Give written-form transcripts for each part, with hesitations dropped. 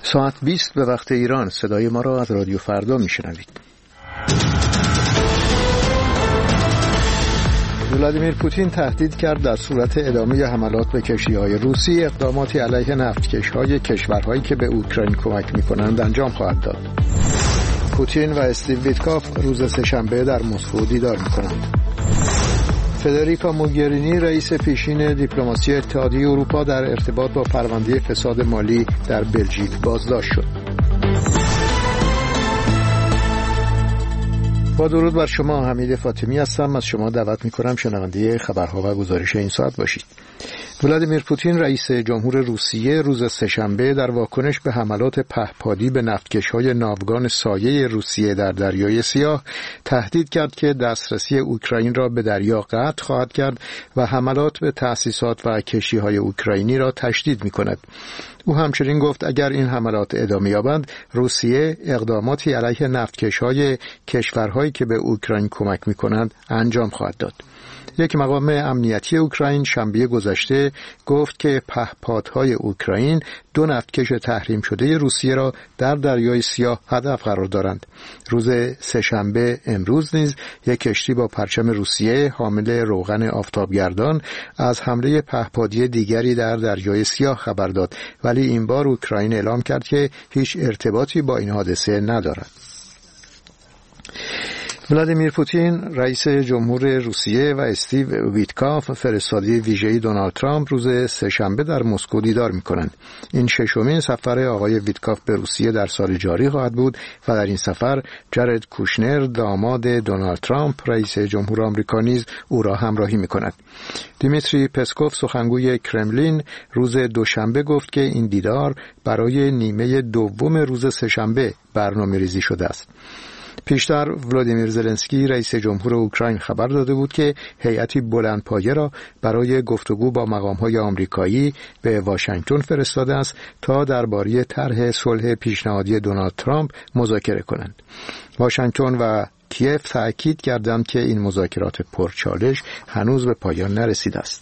ساعت 20 به وقت ایران. صدای ما را از رادیو فردا میشنوید. ولادیمیر پوتین تهدید کرد در صورت ادامه حملات به کشتی‌های روسی اقداماتی علیه نفتکش‌های کشورهایی که به اوکراین کمک می‌کنند انجام خواهد داد. پوتین و استیو ویتکاف روز سه‌شنبه در مسکو دیدار می‌کنند. فدریکا موگرینی رئیس پیشین دیپلماسی اتحادیه اروپا در ارتباط با پرونده فساد مالی در بلژیک بازداشت شد. با درود بر شما، حمید فاطمی هستم. از شما دعوت می‌کنم شنونده خبرها و گزارش این ساعت باشید. ولادیمیر پوتین رئیس جمهور روسیه روز سه‌شنبه در واکنش به حملات پهپادی به نفتکش‌های ناوگان سایه روسیه در دریای سیاه تهدید کرد که دسترسی اوکراین را به دریا قطع خواهد کرد و حملات به تأسیسات و کشتی‌های اوکراینی را تشدید می‌کند. او همچنین گفت اگر این حملات ادامه یابند، روسیه اقداماتی علیه نفتکش‌های کشورهایی که به اوکراین کمک می‌کنند انجام خواهد داد. یک مقام امنیتی اوکراین شنبه گذشته گفت که پهپادهای اوکراین 2 نفتکش تحریم شده روسیه را در دریای سیاه هدف قرار دارند. روز سه‌شنبه امروز نیز یک کشتی با پرچم روسیه حامل روغن آفتابگردان از حمله پهپادی دیگری در دریای سیاه خبر داد، ولی این بار اوکراین اعلام کرد که هیچ ارتباطی با این حادثه ندارد. ولادیمیر پوتین رئیس جمهور روسیه و استیو ویتکاف فرستاده ویژه‌ای دونالد ترامپ روز سه‌شنبه در مسکو دیدار می‌کنند. این ششمین سفر آقای ویتکاف به روسیه در سال جاری خواهد بود و در این سفر جارد کوشنر داماد دونالد ترامپ رئیس جمهور آمریکا نیز او را همراهی می‌کند. دیمیتری پسکوف سخنگوی کرملین روز دوشنبه گفت که این دیدار برای نیمه دوم روز سه‌شنبه برنامه‌ریزی شده است. پیشتر ولادیمیر زلنسکی رئیس جمهور اوکراین خبر داده بود که هیئتی بلندپایه را برای گفتگو با مقام‌های آمریکایی به واشنگتن فرستاده است تا درباره طرح صلح پیشنهادی دونالد ترامپ مذاکره کنند. واشنگتن و کیف تأکید کردند که این مذاکرات پرچالش هنوز به پایان نرسیده است.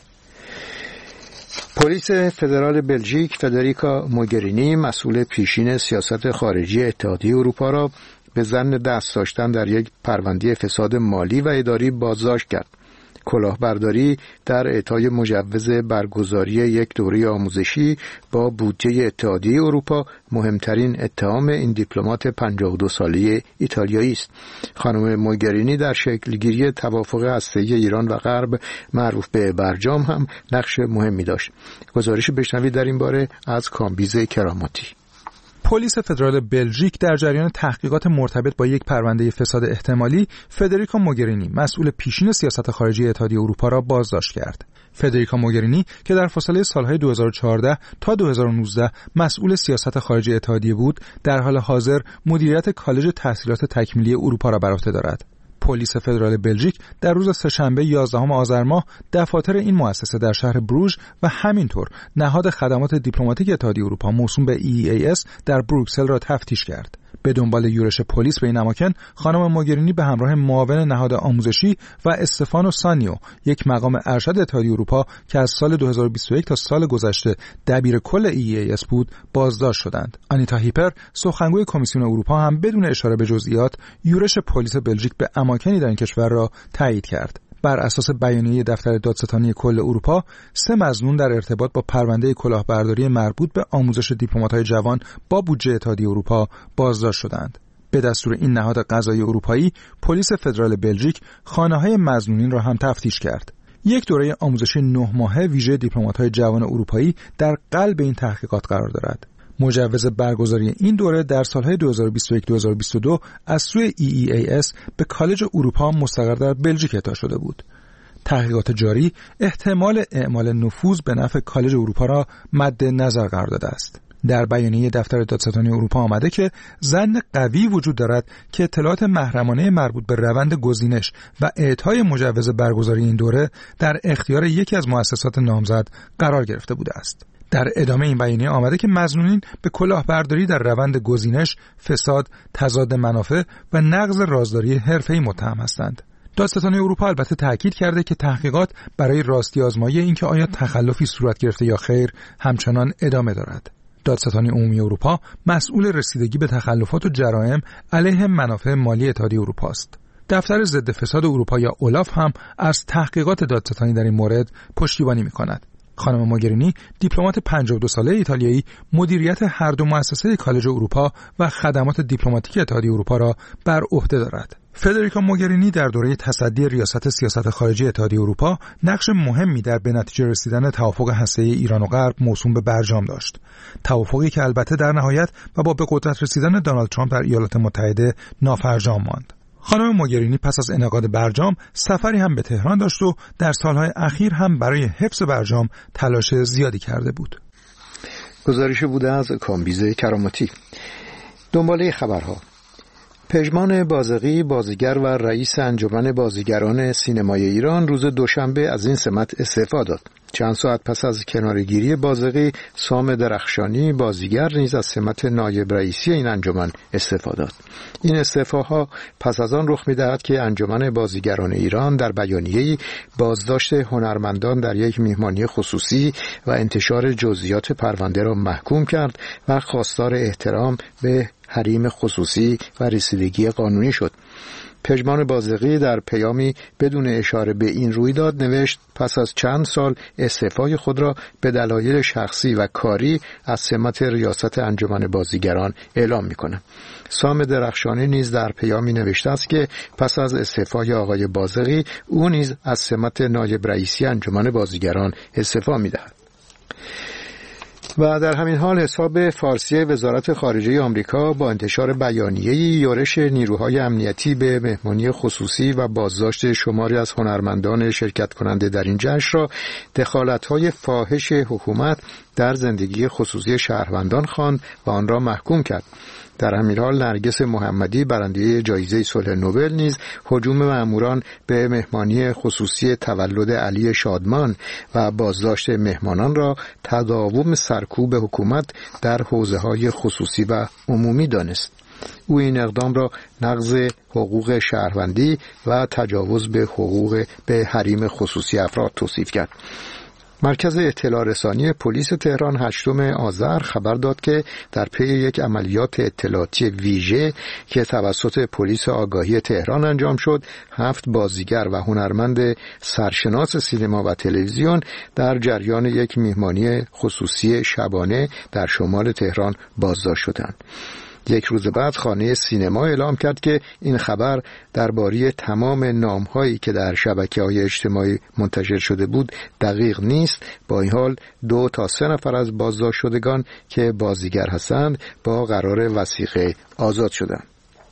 پلیس فدرال بلژیک فدریکا موگرینی مسئول پیشین سیاست خارجی اتحادیه اروپا را به ظن دست داشتن در یک پرونده فساد مالی و اداری بازداشت کرد. کلاهبرداری در اعطای مجوز برگزاری یک دوره آموزشی با بودجه اتحادیه اروپا مهمترین اتهام این دیپلمات 52 ساله ایتالیایی است. خانم موگرینی در شکلگیری توافق هسته‌ای ایران و غرب معروف به برجام هم نقش مهمی داشت. گزارش بشنوید در این باره از کامبیز کراماتی. پلیس فدرال بلژیک در جریان تحقیقات مرتبط با یک پرونده فساد احتمالی فدریکا موگرینی مسئول پیشین سیاست خارجی اتحادیه اروپا را بازداشت کرد. فدریکا موگرینی که در فاصله سالهای 2014 تا 2019 مسئول سیاست خارجی اتحادیه بود، در حال حاضر مدیریت کالج تحصیلات تکمیلی اروپا را بر عهده دارد. پلیس فدرال بلژیک در روز سه‌شنبه 11 آذر ماه دفاتر این مؤسسه در شهر بروژ و همینطور نهاد خدمات دیپلماتیک اتحادیه اروپا موسوم به EEAS در بروکسل را تفتیش کرد. به دنبال یورش پلیس به این اماکن، خانم موگرینی به همراه معاون نهاد آموزشی و استفانو سانیو، یک مقام ارشد اتحادیه اروپا که از سال 2021 تا سال گذشته دبیر کل EEAS بود، بازداشت شدند. آنیتا هیپر، سخنگوی کمیسیون اروپا، هم بدون اشاره به جزئیات یورش پلیس بلژیک به اماکنی در این کشور را تایید کرد. بر اساس بیانیه دفتر دادستانی کل اروپا، 3 مظنون در ارتباط با پرونده کلاهبرداری مربوط به آموزش دیپلمات‌های جوان با بودجه اتحادیه اروپا بازداشت شدند. به دستور این نهاد قضایی اروپایی، پلیس فدرال بلژیک خانه‌های مظنونین را هم تفتیش کرد. یک دوره آموزشی 9 ماهه ویژه دیپلمات‌های جوان اروپایی در قلب این تحقیقات قرار دارد. مجوز برگزاری این دوره در سالهای 2021-2022 از سوی EEAS به کالج اروپا مستقر در بلژیک اعطا شده بود. تحقیقات جاری احتمال اعمال نفوذ به نفع کالج اروپا را مد نظر قرار داده است. در بیانیه دفتر دادستانی اروپا آمده که ظن قوی وجود دارد که اطلاعات محرمانه مربوط به روند گزینش و اعطای مجوز برگزاری این دوره در اختیار یکی از مؤسسات نامزد قرار گرفته بوده است. در ادامه این بیانیه آمده که مظنونین به کلاهبرداری در روند گزینش، فساد، تضاد منافع و نقض رازداری حرفه‌ای متهم هستند. دادستانی اروپا البته تاکید کرده که تحقیقات برای راستی آزمایی اینکه آیا تخلفی صورت گرفته یا خیر همچنان ادامه دارد. دادستانی عمومی اروپا مسئول رسیدگی به تخلفات و جرائم علیه منافع مالی اتحادیه اروپا است. دفتر ضد فساد اروپا یا اولاف هم از تحقیقات دادستانی در این مورد پشتیبانی می‌کند. خانم موگرینی دیپلمات 52 ساله ایتالیایی مدیریت هر دو مؤسسه کالج اروپا و خدمات دیپلماتیک اتحادیه اروپا را بر عهده دارد. فدریکا موگرینی در دوره تصدی ریاست سیاست خارجی اتحادیه اروپا نقش مهمی در به نتیجه رسیدن توافق هسته‌ای ایران و غرب موسوم به برجام داشت. توافقی که البته در نهایت و با به قدرت رسیدن دونالد ترامپ در ایالات متحده نافرجام ماند. خانم موگرینی پس از انعقاد برجام سفری هم به تهران داشت و در سالهای اخیر هم برای حفظ برجام تلاش زیادی کرده بود. گزارش بوده از کامبیز کراماتی. دنباله خبرها. پژمان بازقی، بازیگر و رئیس انجمن بازیگران سینمای ایران روز دوشنبه از این سمت استعفا داد. چند ساعت پس از کناره‌گیری بازقی، سام درخشانی بازیگر نیز از سمت نایب رئیسی این انجمن استعفا داد. این استعفاها پس از آن رخ می‌دهد که انجمن بازیگران ایران در بیانیه‌ای بازداشت هنرمندان در یک میهمانی خصوصی و انتشار جزئیات پرونده را محکوم کرد و خواستار احترام به حریم خصوصی و رسیدگی قانونی شد. پژمان بازقی در پیامی بدون اشاره به این رویداد نوشت پس از چند سال استعفای خود را به دلایل شخصی و کاری از سمت ریاست انجمن بازیگران اعلام می‌کنم. سام درخشانی نیز در پیامی نوشته است که پس از استعفای آقای بازقی او نیز از سمت نایب رئیسی انجمن بازیگران استعفا می‌دهد. و در همین حال حساب فارسی وزارت خارجه آمریکا با انتشار بیانیه‌ای یورش نیروهای امنیتی به مهمانی خصوصی و بازداشت شماری از هنرمندان شرکت کننده در این جشن را دخالت‌های فاحش حکومت در زندگی خصوصی شهروندان خواند و آن را محکوم کرد. در همین حال نرگس محمدی برنده جایزه صلح نوبل نیز هجوم ماموران به مهمانی خصوصی تولد علی شادمان و بازداشت مهمانان را تداوم سرکوب حکومت در حوزه‌های خصوصی و عمومی دانست. او این اقدام را نقض حقوق شهروندی و تجاوز به حقوق به حریم خصوصی افراد توصیف کرد. مرکز اطلاع رسانی پلیس تهران 8 آذر خبر داد که در پی یک عملیات اطلاعاتی ویژه که توسط پلیس آگاهی تهران انجام شد، 7 بازیگر و هنرمند سرشناس سینما و تلویزیون در جریان یک میهمانی خصوصی شبانه در شمال تهران بازداشت شدند. یک روز بعد خانه سینما اعلام کرد که این خبر درباره تمام نام‌هایی که در شبکه‌های اجتماعی منتشر شده بود دقیق نیست. با این حال 2 تا 3 نفر از بازداشت شدگان که بازیگر هستند با قرار وثیقه آزاد شدند.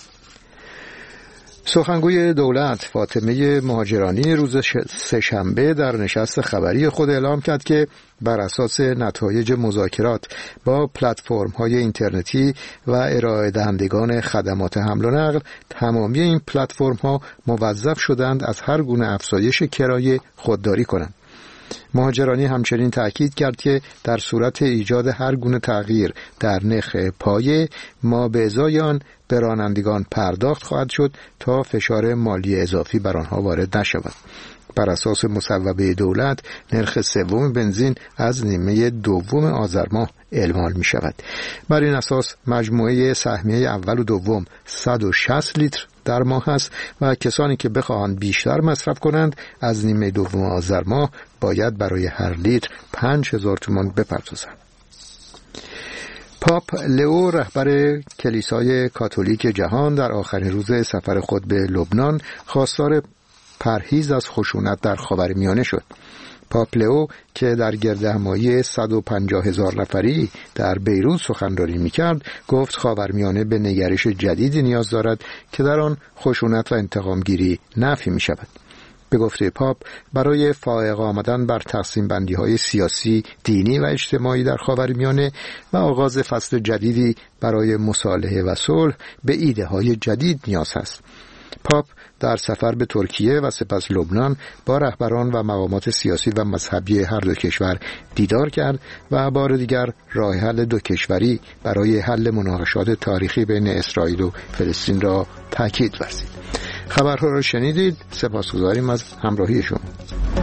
سخنگوی دولت فاطمه مهاجرانی روز سه‌شنبه در نشست خبری خود اعلام کرد که بر اساس نتایج مذاکرات با پلتفرم‌های اینترنتی و ارائه دهندگان خدمات حمل و نقل، تمامی این پلتفرم‌ها موظف شدند از هر گونه افزایش کرایه خودداری کنند. مهاجرانی همچنین تأکید کرد که در صورت ایجاد هر گونه تغییر در نرخ پایه، ما به ازای آن به رانندگان پرداخت خواهد شد تا فشار مالی اضافی بر آنها وارد نشود. بر اساس مصوبه دولت، نرخ سوم بنزین از نیمه دوم آذر ماه اعلام می شود. بر این اساس مجموعه سهمیه اول و دوم 160 لیتر در ماه است و کسانی که بخواهند بیشتر مصرف کنند از نیمه دوم آذر ماه باید برای هر لیتر 5000 تومان بپردازند. پاپ لئو رهبر کلیسای کاتولیک جهان در آخرین روز سفر خود به لبنان خواستار پرهیز از خشونت در خاورمیانه شد. پاپ لئو که در گردهمایی 150,000 نفری در بیروت سخنرانی می‌کرد، گفت خاورمیانه به نگرش جدیدی نیاز دارد که در آن خشونت و انتقامگیری نفی می‌شود. به گفته پاپ، برای فائق آمدن بر تقسیم بندی‌های سیاسی، دینی و اجتماعی در خاورمیانه و آغاز فصل جدیدی برای مصالحه و صلح به ایده‌های جدید نیاز است. پاپ در سفر به ترکیه و سپس لبنان با رهبران و مقامات سیاسی و مذهبی هر دو کشور دیدار کرد و بار دیگر راه حل دو کشوری برای حل مناقشات تاریخی بین اسرائیل و فلسطین را تاکید ورزید. خبرها را شنیدید. سپاسگزاریم از همراهی شما.